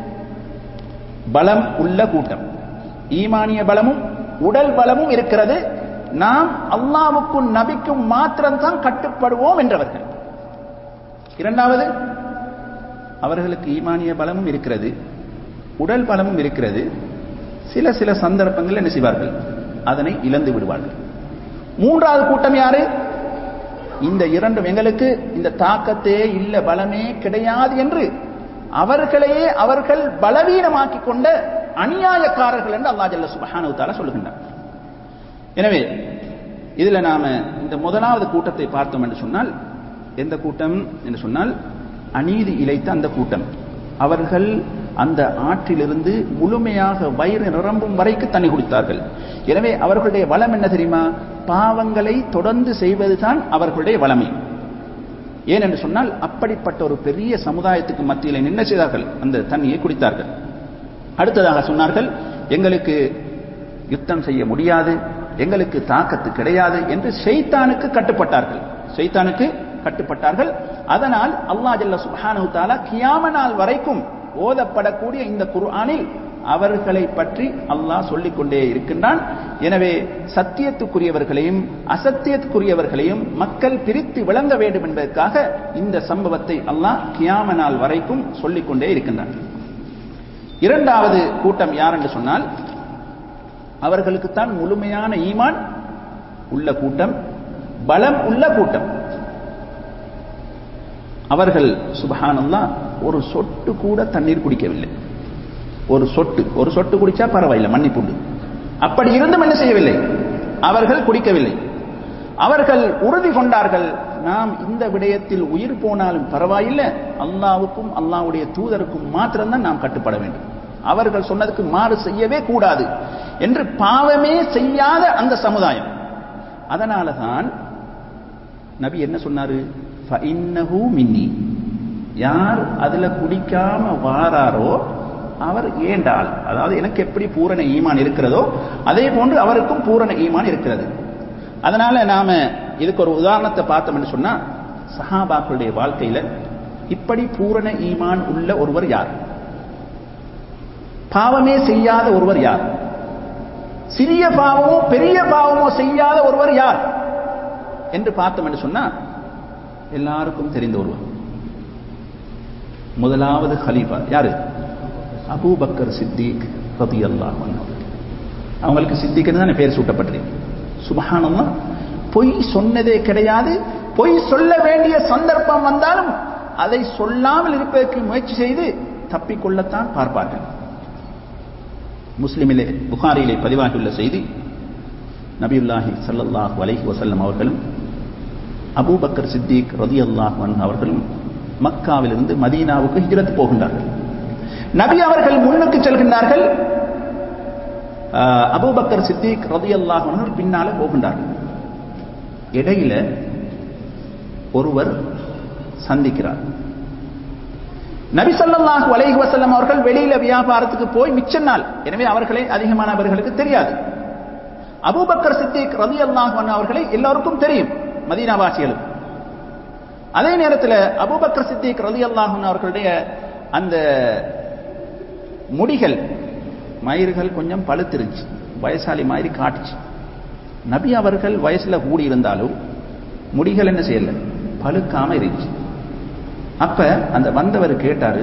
பலம் உள்ள கூட்டம், ஈமானிய பலமும் உடல் பலமும் இருக்கிறது, நாம் அல்லாஹ்வுக்கும் நபிக்கும் மாத்திரம்தான் கட்டுப்படுவோம் என்றவர்கள். இரண்டாவது, அவர்களுக்கு ஈமானிய பலமும் இருக்கிறது, உடல் பலமும் இருக்கிறது, சில சந்தர்ப்பங்கள் என்ன செய்வார்கள், அதனை இழந்து விடுவார்கள். மூன்றாவது கூட்டம் யாரு, இந்த இரண்டும் எங்களுக்கு இந்த தாக்கத்தே இல்ல, பலமே கிடையாது என்று அவர்களையே அவர்கள் பலவீனமாக்கிக் கொண்ட அநியாயக்காரர்கள் என்று அல்லாஹ் ஜல்ல சுப்ஹானஹு வ தஆலா சொல்லுகின்றார். எனவே இதுல நாம இந்த முதலாவது கூட்டத்தை பார்த்தோம் என்று சொன்னால், எந்த கூட்டம் என்று சொன்னால் அநீதி இழைத்த அந்த கூட்டம். அவர்கள் அந்த ஆற்றிலிருந்து முழுமையாக வயிறு நிரம்பும் வரைக்கு தண்ணி குடித்தார்கள். எனவே அவர்களுடைய வளம் என்ன தெரியுமா, பாவங்களை தொடர்ந்து செய்வதுதான் அவர்களுடைய வளமை. ஏனென்று சொன்னால் அப்படிப்பட்ட ஒரு பெரிய சமுதாயத்துக்கு மத்தியில் என்ன செய்தார்கள், அந்த தண்ணியை குடித்தார்கள். அடுத்ததாக சொன்னார்கள், எங்களுக்கு யுத்தம் செய்ய முடியாது, எங்களுக்கு தாக்கத்து கிடையாது என்று ஷைத்தானுக்கு கட்டுப்பட்டார்கள், ஷைத்தானுக்கு கட்டுப்பட்டார்கள். அதனால் அல்லாஹ் ஜல்ல சுப்ஹானஹு வ தஆலா கியாமத் நாள் வரைக்கும் ஓதப்படக்கூடிய இந்த குர்ஆனில் அவர்களை பற்றி அல்லாஹ் சொல்லிக் கொண்டே இருக்கின்றான். எனவே சத்தியத்துக்குரியவர்களையும் அசத்தியத்துக்குரியவர்களையும் மக்கள் பிரித்து விளங்க வேண்டும் என்பதற்காக இந்த சம்பவத்தை அல்லாஹ் கியாம நாள் வரைக்கும் சொல்லிக் கொண்டே இருக்கின்றான். இரண்டாவது கூட்டம் யார் என்று சொன்னால், அவர்களுக்குத்தான் முழுமையான ஈமான் உள்ள கூட்டம், பலம் உள்ள கூட்டம். அவர்கள் சுப்ஹானல்லாஹ் ஒரு சொட்டு கூட தண்ணீர் குடிக்கவில்லை. ஒரு சொட்டு குடிச்சா பரவாயில்லை, மன்னிப்புண்டு. அப்படி இருந்தும் என்ன செய்யவில்லை, அவர்கள் குடிக்கவில்லை. அவர்கள் உறுதி கொண்டார்கள், நாம் இந்த விடயத்தில் உயிர் போனாலும் பரவாயில்லை, அல்லாஹ்வுக்கும் அல்லாஹ்வுடைய தூதருக்கும் மாத்திரம்தான் நாம் கட்டுப்பட வேண்டும், அவர்கள் சொன்னதுக்கு மாறு செய்யவே கூடாது என்று பாவமே செய்யாத அந்த சமுதாயம். அதனாலதான் நபி என்ன சொன்னாரு, ஃபஇன்னஹு மின்னி, யார் அதுல குடிக்காம வாராரோ அவர் ஏண்டால், அதாவது எனக்கு எப்படி பூரண ஈமான் இருக்கிறதோ அதே போன்று அவருக்கும் பூரண ஈமான் இருக்கிறது. அதனால நாம இதுக்கு ஒரு உதாரணத்தை பார்த்தோம் என்று சொன்னா, சஹாபாக்களுடைய வாழ்க்கையில இப்படி பூரண ஈமான் உள்ள ஒருவர் யார், பாவமே செய்யாத ஒருவர் யார், சிறிய பாவமோ பெரிய பாவமோ செய்யாத ஒருவர் யார் என்று பார்த்தோம் என்று சொன்னா, எல்லாருக்கும் தெரிந்த ஒருவர். முதலாவது கலீஃபா யாரு, அபூபக்கர் சித்திக் ரலியல்லாஹு அன்ஹு. அவங்களுக்கு சித்திக்னு தான் பேர் சூட்டப்பட்டிருக்கு. சுப்ஹானல்லாஹ், பொய் சொன்னதே கிடையாது. பொய் சொல்ல வேண்டிய சந்தர்ப்பம் வந்தாலும் அதை சொல்லாமல் இருப்பதற்கு முயற்சி செய்து தப்பிக்கொள்ளத்தான் பார்ப்பார்கள். முஸ்லிமிலே புகாரியிலே பதிவாகியுள்ள செய்தி, நபியுல்லாஹி ஸல்லல்லாஹு அலைஹி வஸல்லம் அவர்களும் அபூபக்கர் சித்திக் ரலியல்லாஹு அன்ஹு அவர்களும் மக்காவிலிருந்து மதீனாவுக்கு ஹிஜ்ரத் போகின்றார்கள். நபி அவர்கள் முன்னுக்கு செல்கின்றார்கள், அபூபக்கர் சித்திக் ரலியல்லாஹு அன்ஹு பின்னால போகின்றார்கள். இடையில ஒருவர் சந்திக்கிறார். நபி ஸல்லல்லாஹு அலைஹி வஸல்லம் அவர்கள் வெளியில வியாபாரத்துக்கு போய் மிச்ச நாள், எனவே அவர்களை அதிகமானவர்களுக்கு தெரியாது. அபூபக்கர் சித்திக் ரலியல்லாஹு அன்ஹு அவர்களை எல்லாருக்கும் தெரியும், மதீனாவாசிகளுக்கு. அதே நேரத்தில் அபூபக்கர் சித்திக் ரலியல்லாஹு அன்ஹு அவர்களுடைய அந்த முடிகள், மயிர்கள் கொஞ்சம் பழுத்திருச்சு, வயசாலி மாதிரி காட்டுச்சு. நபி அவர்கள் வயசுல கூடி இருந்தாலும் முடிகள் என்ன செய்யல, பழுக்காம இருந்துச்சு. அப்ப அந்த வந்தவர் கேட்டாரு,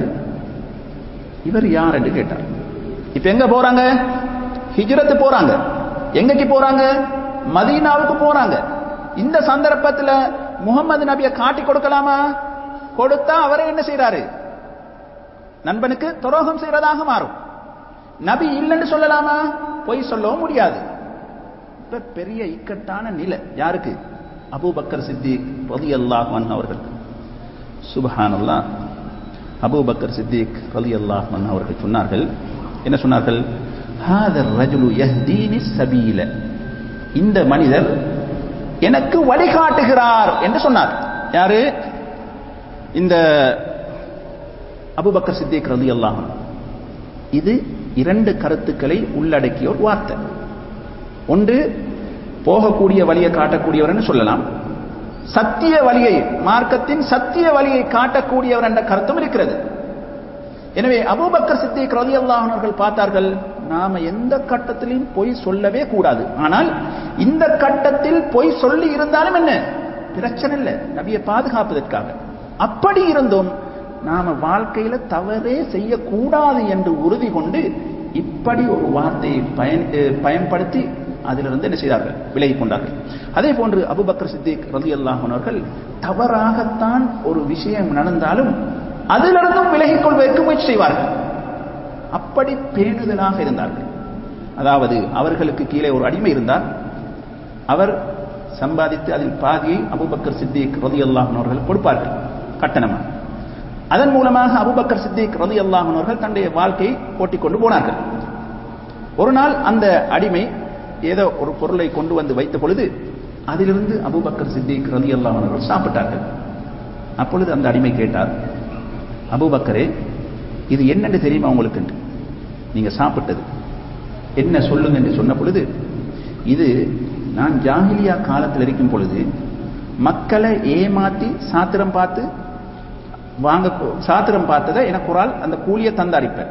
இவர் யார் என்று கேட்டார். இப்ப எங்க போறாங்க, ஹிஜ்ரத் போறாங்க. எங்கக்கு போறாங்க, மதீனாவுக்கு போறாங்க. இந்த சந்தர்ப்பத்தில் முகமது நபியை காட்டி கொடுக்கலாமா, கொடுத்தா அவரை என்ன செய்யறாரு, நண்பனுக்கு துரோகம் செய்யறதாக மாறும். நபி இல்லைன்னு சொல்லலாமா, பொய் சொல்லவும் முடியாது. இப்ப பெரிய இக்கட்டான நிலை யாருக்கு, அபூபக்கர் சித்திக் ரலியல்லாஹு அன்ஹு அவர்கள். சுப்ஹானல்லாஹ், அபூபக்கர் சித்திக் ரலியல்லாஹு அன்ஹு அவர்கள் சொன்னார்கள், என்ன சொன்னார்கள், ஹாதர் ரஜுலு யஹ்தீனி ஸபீல, இந்த மனிதர் எனக்கு வழிகாட்டுகிறார் என்று சொன்னார். யாரு, இந்த அபூபக்கர் சித்திக் ரலியல்லாஹு அன்ஹு. இது இரண்டு கருத்துக்களை உள்ளடக்கிய ஒரு வார்த்தை. ஒன்று, போகக்கூடிய வழியை காட்டக்கூடியவர் என்று சொல்லலாம். சத்திய வழியை, மார்க்கத்தின் சத்திய வழியை காட்டக்கூடியவர் என்ற கருத்தும் இருக்கிறது. எனவே அபூபக்கர் சித்திக் ரலியல்லாஹு அன்ஹு அவர்கள் பார்த்தார்கள், நாம எந்த கட்டத்திலும் பொய் சொல்லவே கூடாது. ஆனால் இந்த கட்டத்தில் பொய் சொல்லி இருந்தாலும் என்ன பிரச்சனை இல்லை, நபியை பாதுகாப்பதற்காக. அப்படி இருந்தும் நாம வாழ்க்கையில தவறே செய்யக்கூடாது என்று உறுதி கொண்டு இப்படி ஒரு வார்த்தையை பயன்படுத்தி அதிலிருந்து என்ன செய்தார்கள், விலகிக் கொண்டார்கள். அதே போன்று அபூபக்கர் சித்திக் ரலியல்லாஹு அன்ஹு அவர்கள் தவறாகத்தான் ஒரு விஷயம் நடந்தாலும் அதிலிருந்தும் விலகிக் கொள்வதற்கு முயற்சி செய்வார்கள். அப்படி பேணுதலாக இருந்தார்கள். அதாவது அவர்களுக்கு கீழே ஒரு அடிமை இருந்தார், அவர் சம்பாதித்து அதில் பாதியை அபூபக்கர் சித்திக் ரலியல்லாஹு அன்ஹு அவர்கள் கொடுப்பார்கள் கட்டணமாக. அதன் மூலமாக அபூபக்கர் சித்திக் ரலியல்லாஹு அன்ஹு அவர்கள் தன்னுடைய வாழ்க்கையை ஓட்டிக் கொண்டு போனார்கள். ஒரு நாள் அந்த அடிமை ஏதோ ஒரு பொருளை கொண்டு வந்து வைத்த பொழுது அதிலிருந்து அபூபக்கர் சித்திக் ரலியல்லாஹு அன்ஹு அவர்கள் சாப்பிட்டார்கள். அப்பொழுது அந்த அடிமை கேட்டார், அபூபக்கரே, இது என்னன்னு தெரியுமா உங்களுக்கு, நீங்க சாப்பிட்டது என்ன சொல்லுங்க என்று சொன்ன பொழுது, இது நான் ஜாஹிலியா காலத்தில் இருக்கும் பொழுது மக்களை ஏமாத்தி சாத்திரம் பார்த்ததை எனக்கு ஒரு ஆள் அந்த கூலியை தந்தாரிப்பேன்.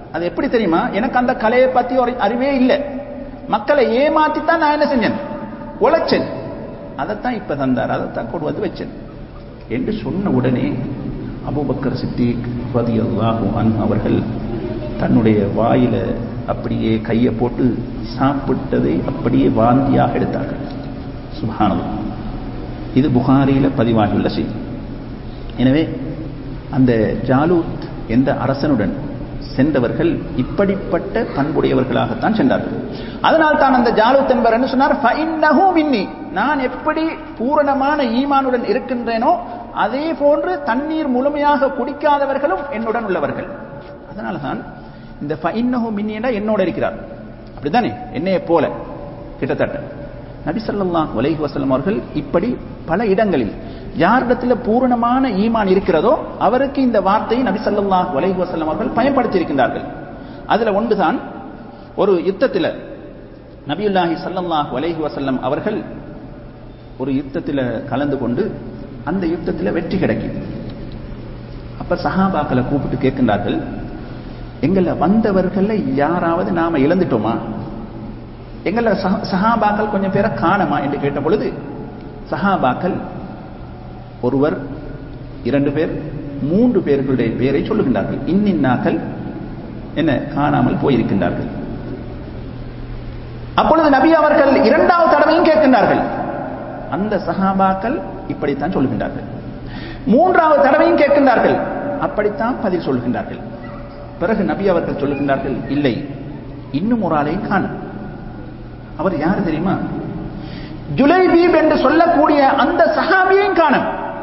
அது எப்படி தெரியுமா, எனக்கு அந்த கலையை பத்தி ஒரு அறிவே இல்லை, மக்களை ஏமாத்தித்தான் நான் என்ன செஞ்சேன், உழைச்சேன், அதைத்தான் இப்ப தந்தார், அதைத்தான் கொண்டு வந்து வச்சேன் என்று சொன்ன உடனே அபூபக்கர் சித்திக் ரலியல்லாஹு அன்ஹு அவர்கள் தன்னுடைய வாயில அப்படியே கையை போட்டு சாப்பிட்டதை அப்படியே வாந்தியாக எடுத்தார்கள். சுப்ஹானல்லாஹ். இது புகாரியில பதிவாகியுள்ள செய்தி. எனவே அந்த ஜாலூத் என்ற அரசனுடன் சென்றவர்கள் இப்படிப்பட்ட பண்புடையவர்களாகத்தான் சென்றார்கள். அதனால் தான் அந்த ஜாலூத் என்பவர் என்ன சொன்னார், ஃபஇன்னஹு மின்னி, நான் எப்படி பூரணமான ஈமானுடன் இருக்கின்றேனோ அதே போன்று தண்ணீர் முழுமையாக குடிக்காதவர்களும் என்னுடன் உள்ளவர்கள். அதனால தான் இந்த ஃபஇன்னஹு மின்னி என்ற என்னோட இருக்கிறார், அப்படித்தானே, என்னைய போல கிட்டத்தட்ட. நபி ஸல்லல்லாஹு அலைஹி வஸல்லம் அவர்கள் இப்படி பல இடங்களில் யாரிடத்துல பூரணமான ஈமான் இருக்கிறதோ அவருக்கு இந்த வார்த்தையை நபி ஸல்லல்லாஹு அலைஹி வஸல்லம் அவர்கள் பயன்படுத்தி இருக்கின்றார்கள். அதுல ஒன்றுதான், ஒரு யுத்தத்தில் நபியுல்லாஹி ஸல்லல்லாஹு அலைஹி வஸல்லம் அவர்கள் ஒரு யுத்தத்தில் கலந்து கொண்டு அந்த யுத்தத்தில் வெற்றி கிடைக்கும். அப்ப சஹாபாக்களை கூப்பிட்டு கேட்கின்றார்கள், எங்களை வந்தவர்கள் யாராவது நாம இழந்துட்டோமா, எங்களை சஹாபாக்கள் கொஞ்சம் பேரை காணமா என்று கேட்ட பொழுது சஹாபாக்கள் ஒருவர், 2 பேர், 3 பேர்களுடைய பெயரை சொல்லுகின்றார்கள். இன்னின்னாக்கள் என்ன காணாமல் போயிருக்கின்றார்கள். அப்பொழுது நபி அவர்கள் 2வது தடவையும் கேட்கின்றார்கள். அந்த சஹாபாக்கள் இப்படித்தான் சொல்லுகின்றார்கள். 3வது தடவையும் கேட்கின்றார்கள், அப்படித்தான் பதில் சொல்லுகின்றார்கள். பிறகு நபி அவர்கள் சொல்லுகின்றார்கள், இல்லை, இன்னும் ஒரு ஆளையும் காண. அவர் யார் தெரியுமா, ஜுலைபீப் என்று சொல்லக்கூடிய அந்த சஹாபியையும் காண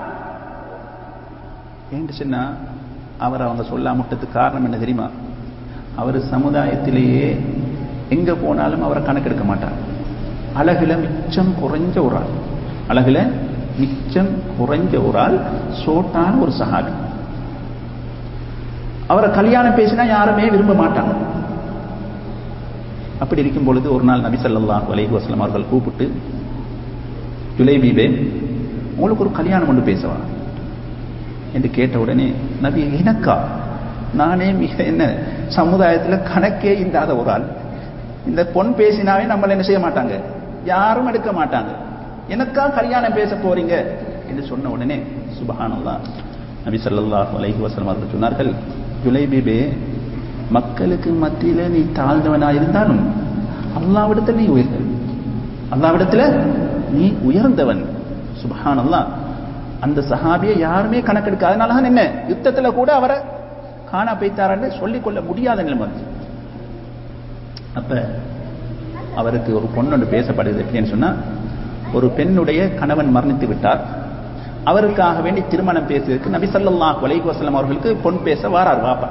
என்று சொன்னா, அவர் அவங்க சொல்லாமட்டதுக்கு காரணம் என்ன தெரியுமா, அவர் சமுதாயத்திலேயே எங்க போனாலும் அவரை கணக்கெடுக்க மாட்டார். அழகுல மிச்சம் குறைஞ்ச ஒரு ஆள், அழகுல மிச்சம் குறைஞ்ச ஒரு ஆள், சோட்டான ஒரு சஹாபி. அவரை கல்யாணம் பேசினா யாருமே விரும்ப மாட்டாங்க. அப்படி இருக்கும் பொழுது ஒரு நாள் நபி ஸல்லல்லாஹு அலைஹி வஸல்லம் அவர்கள் கூப்பிட்டு, ஜுலைபீபே, உங்களுக்கு ஒரு கல்யாணம் ஒன்று பேசவா என்று கேட்ட உடனே நபி, எனக்கா, நானே மிக என்ன சமுதாயத்தில் கணக்கே இல்லாத ஒரு ஆள், இந்த பொன் பேசினாவே நம்மளை என்ன செய்ய மாட்டாங்க, யாரும் எடுக்க மாட்டாங்க, எனக்கா கல்யாணம் பேச போறீங்க என்று சொன்ன உடனே சுப்ஹானல்லாஹ், நபி ஸல்லல்லாஹு அலைஹி வஸல்லம் அவர்கள் சொன்னார்கள், ஜுலைபீபே, மக்களுக்கு மத்தியில நீ தாழ்ந்தவனா இருந்தாலும் அல்லாஹ்விடத்தில் நீ உயர்ந்தவன், அல்லாஹ்விடத்தில் நீ உயர்ந்தவன். சுப்ஹானல்லாஹ். அந்த சஹாபியை யாருமே கணக்கெடுக்க, அதனாலதான் என்ன யுத்தத்துல கூட அவரை காணா போய்த்தாரன்னு சொல்லிக் கொள்ள முடியாத நிலைமை. அப்ப அவருக்கு ஒரு பொண்ணு பேசப்படுது. எப்படின்னு சொன்னா, ஒரு பெண்ணுடைய கணவன் மரணித்து விட்டார், அவருக்காக வேண்டி திருமணம் பேசுவதற்கு நபி ஸல்லல்லாஹு அலைஹி வஸல்லம் அவர்களுக்கு பொன் பேச வாரார் வாப்பா.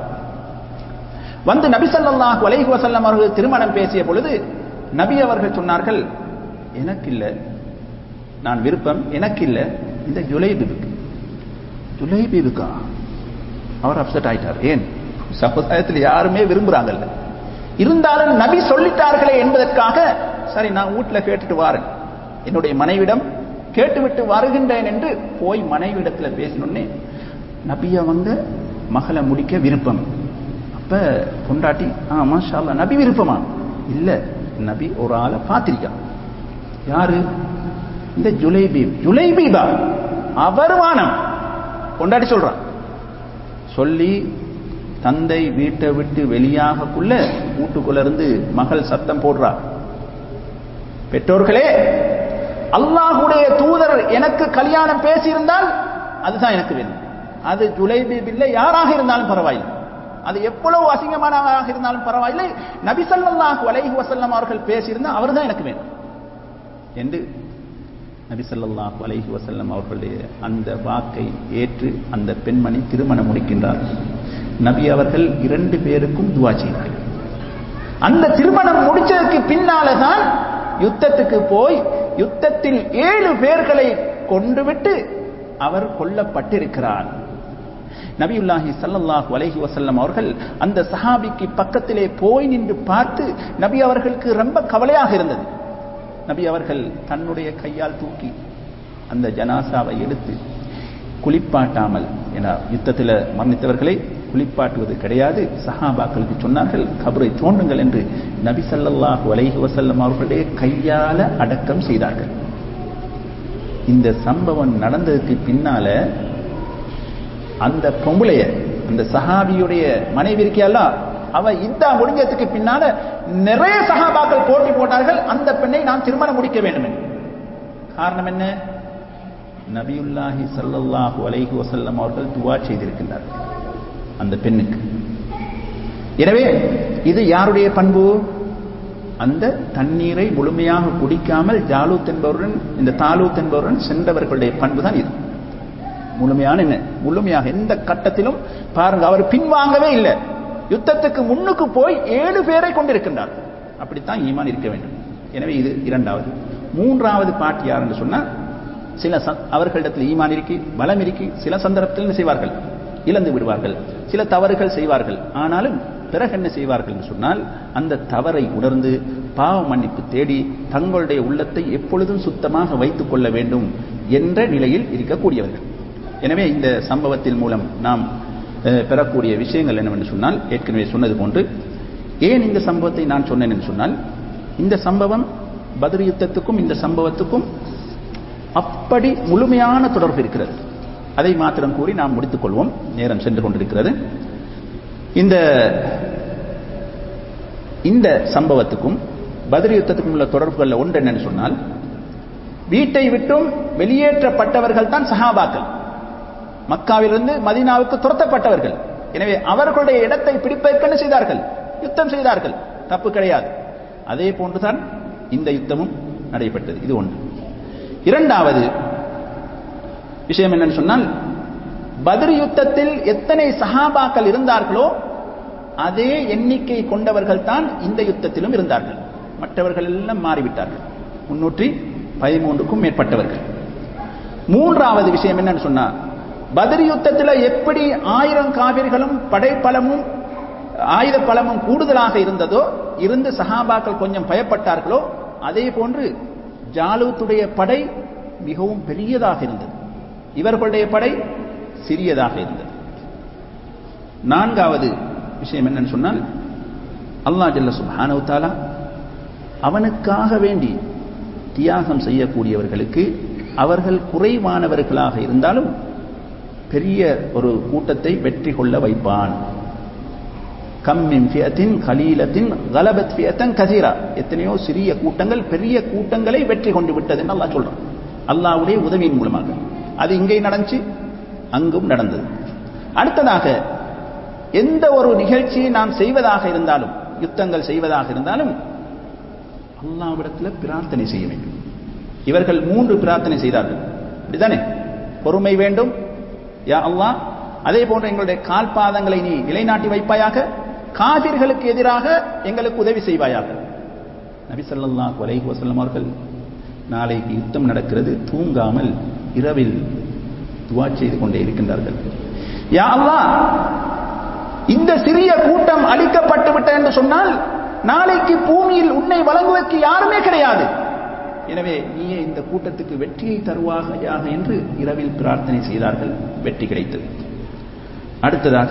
வந்து நபி ஸல்லல்லாஹு அலைஹி வஸல்லம் அவர்கள் திருமணம் பேசிய பொழுது நபி அவர்கள் சொன்னார்கள், எனக்கு இல்ல, நான் விருப்பம் எனக்கு இல்ல, இந்த ஜுலைபீபுக்கு. ஜுலைபீபுக்கா? அவர் அப்செட் ஆயிட்டார். ஏன், சமுதாயத்தில் யாருமே விரும்புறாங்கல்ல, இருந்தாலும் நபி சொல்லிட்டார்களே என்பதற்காக சரி நான் வீட்டுல கேட்டுட்டு வாரேன், என்னுடைய மனைவிடம் கேட்டுவிட்டு வருகின்றேன் என்று போய் மனைவிடத்துல பேசணுன்னே நபி அவங்க மகளை முடிக்க விருப்பம். அப்ப பொண்டாட்டி, மாஷா அல்லாஹ், நபி விருப்பமா? இல்ல, நபி ஒரு ஆளை பார்த்திருக்கான். யாரு? இந்த ஜுலைபீப். ஜுலைபீபா? அவர் வானம். பொண்டாட்டி சொல்றான். சொல்லி தந்தை வீட்டை விட்டு வெளியாகக்குள்ள வீட்டுக்குள்ள இருந்து மகள் சத்தம் போடுறா, பெற்றோர்களே, அல்லாஹ்வுடைய தூதர் எனக்கு கல்யாணம் பேசியிருந்தால் அதுதான் எனக்கு வேணும். அது ஜுலைபீப் இல்லை, யாராக இருந்தாலும் பரவாயில்லை, அது எவ்வளவு அசிங்கமானவராக இருந்தாலும் பரவாயில்லை, நபி ஸல்லல்லாஹு அலைஹி வஸல்லம் அவர்கள் பேசியிருந்தால் அவர்தான் எனக்கு வேணும் என்று நபி ஸல்லல்லாஹு அலைஹி வஸல்லம் அவர்களுடைய அந்த வாக்கை ஏற்று அந்த பெண்மணி திருமணம் முடிக்கின்றார். நபி அவர்கள் 2 பேருக்கும் துஆ செய்தார்கள். அந்த திருமணம் முடிச்சதுக்கு பின்னால்தான் யுத்தத்துக்கு போய் யுத்தத்தில் 7 பேர்களை கொன்றுவிட்டு அவர் கொல்லப்பட்டிருக்கிறார். நபியுல்லாஹி ஸல்லல்லாஹு அலைஹி வஸல்லம் அவர்கள் அந்த சஹாபிக்கு பக்கத்திலே போய் நின்று பார்த்து நபி அவர்களுக்கு ரொம்ப கவலையாக இருந்தது. நபி அவர்கள் தன்னுடைய கையால் தூக்கி அந்த ஜனாசாவை எடுத்து குளிப்பாட்டாமல், ஏன்னா யுத்தத்தில் மரணித்தவர்களை குளிப்பாட்டுவது கிடையாது. சஹாபாக்களுக்கு சொன்னார்கள், கபரை தோண்டுங்கள் என்று. நபி ஸல்லல்லாஹு அலைஹி வஸல்லம் அவர்களே கையால அடக்கம் செய்தார்கள். இந்த சம்பவம் நடந்ததுக்கு பின்னால அந்த பொம்பளைய, அந்த சஹாபியுடைய மனைவி இருக்கியல்ல, அவ இதா முடிஞ்சதுக்கு பின்னால நிறைய சஹாபாக்கள் போட்டி போட்டார்கள், அந்த பெண்ணை நான் திருமணம் முடிக்க வேண்டும் என்று. காரணம் என்ன? நபியுல்லாஹி ஸல்லல்லாஹு அலைஹி வஸல்லம் அவர்கள் துஆ செய்திருக்கின்றார்கள் அந்த பெண்ணுக்கு. எனவே இது யாருடைய பண்பு? அந்த தண்ணீரை முழுமையாக குடிக்காமல் ஜாலூத் என்பவருடன், இந்த தாலூத் என்பவருடன் சென்றவர்களுடைய பண்பு தான் இது. முழுமையான என்ன? முழுமையாக எந்த கட்டத்திலும் பாருங்க, அவர் பின்வாங்கவே இல்லை. யுத்தத்துக்கு முன்னுக்கு போய் 7 பேரை கொண்டிருக்கின்றார். அப்படித்தான் ஈமான் இருக்க வேண்டும். எனவே இது இரண்டாவது. மூன்றாவது பாட்டு யார் என்று சொன்னால், சில அவர்களிடத்தில் ஈமான் இருக்கி, பலம் இருக்கி, சில சந்தர்ப்பத்தில் என்ன செய்வார்கள்? இழந்து விடுவார்கள், சில தவறுகள் செய்வார்கள். ஆனாலும் பிறகு என்ன செய்வார்கள் என்று சொன்னால், அந்த தவறை உணர்ந்து பாவ மன்னிப்பு தேடி தங்களுடைய உள்ளத்தை எப்பொழுதும் சுத்தமாக வைத்துக் கொள்ள வேண்டும் என்ற நிலையில் இருக்கக்கூடியவர்கள். எனவே இந்த சம்பவத்தின் மூலம் நாம் பெறக்கூடிய விஷயங்கள் என்னவென்று சொன்னால், ஏற்கனவே சொன்னது போன்று, ஏன் இந்த சம்பவத்தை நான் சொன்னேன் என்று சொன்னால், இந்த சம்பவம் பத்ர் யுத்தத்துக்கும் இந்த சம்பவத்துக்கும் அப்படி முழுமையான தொடர்பு இருக்கிறது. அதை மாத்திரம் கூறி நாம் முடித்துக் கொள்வோம், நேரம் சென்று கொண்டிருக்கிறது. இந்த சம்பவத்துக்கும் பத்ர் யுத்தத்துக்கும் உள்ள தொடர்புகள் ஒன்று என்னன்னு சொன்னால், வீட்டை விட்டும் வெளியேற்றப்பட்டவர்கள் தான் சஹாபாக்கள். மக்காவிலிருந்து மதீனாவுக்கு துரத்தப்பட்டவர்கள். எனவே அவர்களுடைய இடத்தை பிடிப்பதற்கு என்ன செய்தார்கள்? யுத்தம் செய்தார்கள். தப்பு கிடையாது. அதே போன்றுதான் இந்த யுத்தமும் நடைபெற்றது. இது ஒன்று. இரண்டாவது விஷயம் என்னன்னு சொன்னால், பத்ர் யுத்தத்தில் எத்தனை சஹாபாக்கள் இருந்தார்களோ அதே எண்ணிக்கை கொண்டவர்கள் தான் இந்த யுத்தத்திலும் இருந்தார்கள். மற்றவர்கள் எல்லாம் மாறிவிட்டார்கள். 313க்கும் மேற்பட்டவர்கள். மூன்றாவது விஷயம் என்னன்னு சொன்னா, பத்ர் யுத்தத்தில் எப்படி 1000 காபிர்களும் படைப்பலமும் ஆயுத பலமும் கூடுதலாக இருந்ததோ, இருந்து சஹாபாக்கள் கொஞ்சம் பயப்பட்டார்களோ, அதே போன்று ஜாலூத்துடைய படை மிகவும் பெரியதாக இருந்தது, இவர்களுடைய படை சிறியதாக இருந்தது. நான்காவது விஷயம் என்னன்னு சொன்னால், அல்லாஹ் ஜல்ல சுப்ஹானஹு வ தஆலா அவனுக்காக வேண்டி தியாகம் செய்யக்கூடியவர்களுக்கு அவர்கள் குறைவானவர்களாக இருந்தாலும் பெரிய ஒரு கூட்டத்தை வெற்றி கொள்ள வைப்பான். கம் மின் ஃபியத்தின் கலீலத்தின் கலபத் ஃபியத்தன் கஸீரா, எத்தனையோ சிறிய கூட்டங்கள் பெரிய கூட்டங்களை வெற்றி கொண்டு விட்டது என்று அல்லாஹ் சொல்றான். அல்லாஹ்வுடைய உதவியின் மூலமாக. அது இங்கே நடந்துச்சு, அங்கும் நடந்தது. அடுத்ததாக, எந்த ஒரு நிகழ்ச்சியை நாம் செய்வதாக இருந்தாலும், யுத்தங்கள் செய்வதாக இருந்தாலும், அல்லாஹ்விடத்தில் பிரார்த்தனை செய்ய வேண்டும். இவர்கள் 3 பிரார்த்தனை செய்தார்கள். அப்படித்தானே? பொறுமை வேண்டும் யா அல்லாஹ், அதே போன்று எங்களுடைய கால்பாதங்களை நீ நிலைநாட்டி வைப்பாயாக, காபிர்களுக்கு எதிராக எங்களுக்கு உதவி செய்வாயாக. நபி ஸல்லல்லாஹு அலைஹி வஸல்லம் அவர்கள் நாளைக்கு யுத்தம் நடக்கிறது, தூங்காமல் இரவில் துஆ செய்து கொண்டே இருக்கின்றார்கள். யா அல்லாஹ், இந்த சிறிய கூட்டம் அழிக்கப்பட்டு விட்டது என்று சொன்னால் நாளைக்கு பூமியில் உன்னை வழங்குவதற்கு யாருமே கிடையாது. எனவே நீயே இந்த கூட்டத்துக்கு வெற்றியை தருவாயாக என்று இரவில் பிரார்த்தனை செய்தார்கள். வெற்றி கிடைத்தது. அடுத்ததாக,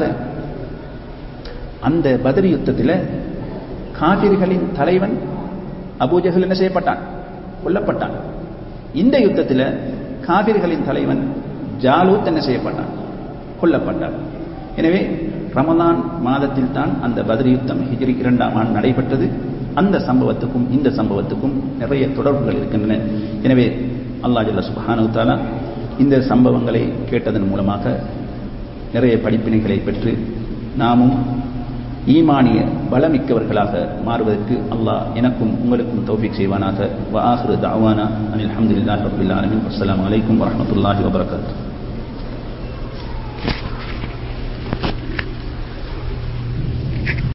அந்த பத்ர் யுத்தத்தில் காபிர்களின் தலைவன் அபூஜஹல் என்ன செய்யப்பட்டான்? கொல்லப்பட்டான். இந்த யுத்தத்தில் காபிர்களின் தலைவன் ஜாலூத் என்ன செய்யப்பட்டான்? கொல்லப்பட்டான். எனவே ரமலான் மாதத்தில் தான் அந்த பத்ர் யுத்தம் ஹிஜ்ரி 2ஆம் ஆண்டு நடைபெற்றது. அந்த சம்பவத்துக்கும் இந்த சம்பவத்துக்கும் நிறைய தொடர்புகள் இருக்கின்றன. எனவே அல்லாஹ் ஜல்ல சுப்ஹானஹு வ தஆலா இந்த சம்பவங்களை கேட்டதன் மூலமாக நிறைய படிப்பினைகளை பெற்று நாமும் ஈமானிய பலமிக்கவர்களாக மாறுவதற்கு அல்லாஹ் எனக்கும் உங்களுக்கும் தௌஃபீக் செய்வானாக. வ ஆகிரு தஅவானா அனில் ஹம்துலில்லாஹி ரப்பில் ஆலமீன். அஸ்ஸலாமு அலைக்கும் வரஹ்மத்துல்லாஹி வபரகாத்துஹு.